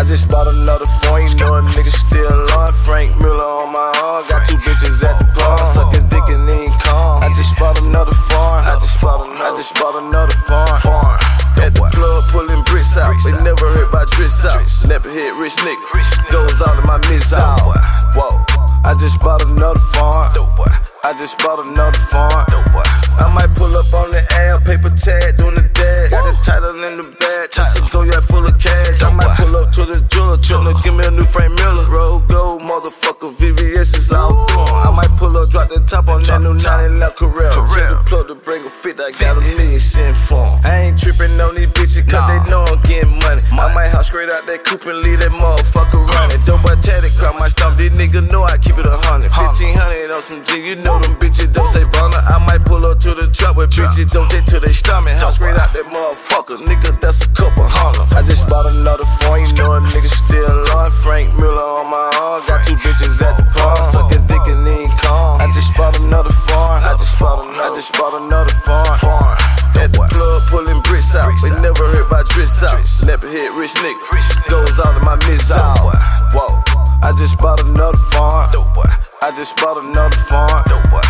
just bought another phone, you know a nigga still on. Frank Miller on my arm, got 2 bitches at the bar, sucking dick and ain't calm. I just bought another farm, I just bought another farm. At the club pulling bricks out, they never heard about dress out. Never hit rich nigga, goes all of my miss out. Whoa, I just bought another farm. I just bought another farm. I might pull up on the L, paper tag, doing the dash. Got the title in the bag, just a go yard full of cash. I might pull up to the jeweler, give me a new Frank Miller. Roll gold, motherfucker, VVS is all gone. I might pull up, drop the top on that new 99 Carrera. Check the plug to bring a fit, I got a million cent form. I ain't tripping on these bitches, cause they know I'm getting money. I might hop straight out that coupe and leave that motherfucker running. Dope boy tatted, crowd my stomp, these niggas know I keep it 100. 1500 on some G, you know them bitches don't say burner. I might pull up to the truck with bitches don't take to their stomach. Hop straight out that motherfucker, nigga, that's a couple hundred. I just bought another phone, you know a nigga still on. Frank Miller on my arm, got 2 bitches at the bar, sucking dick and ain't calm. I just bought another farm, I just bought another farm. At the club pulling bricks out, they never heard about dress out. Never hit rich nigga, goes all of my miss out. Whoa, I just bought another farm. I just bought another farm.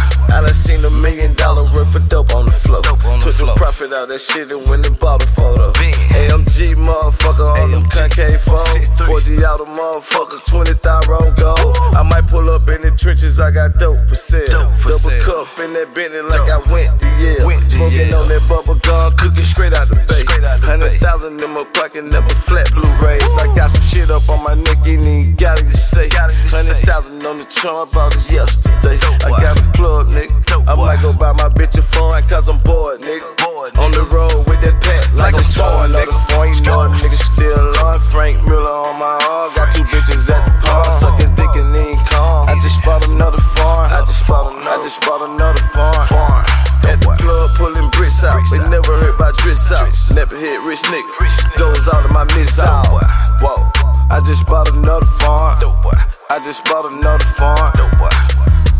I done seen $1 million worth of dope on the floor. Took the profit out that shit and went and bought a photo. AMG motherfucker on them concave phone. 4G out a motherfucker, 20 thyroid gold. I might pull up in the trenches, I got dope for sale. Double cup in that Bentley like I went to Yale. Smoking on that bubble gum, cooking straight out the bay. 100,000 in my pocket, never flat Blu-rays. I got some shit up on my neck, you ain't got it to say. 100,000 on the charm, I bought it yesterday. I got a plug, nigga. I might go buy my bitch a phone, cause I'm bored, nigga. On the road with that pack, like a toy, nigga. Phone, you know a nigga still on. Frank Miller on my arm, got 2 bitches at the bar, sucking dick and ain't calm. I just bought another farm. I just bought another farm. At the club pulling bricks out, they never heard about dress out. Never hit rich nigga, goes all of my miss out. Whoa, I just bought another farm. I just bought another farm.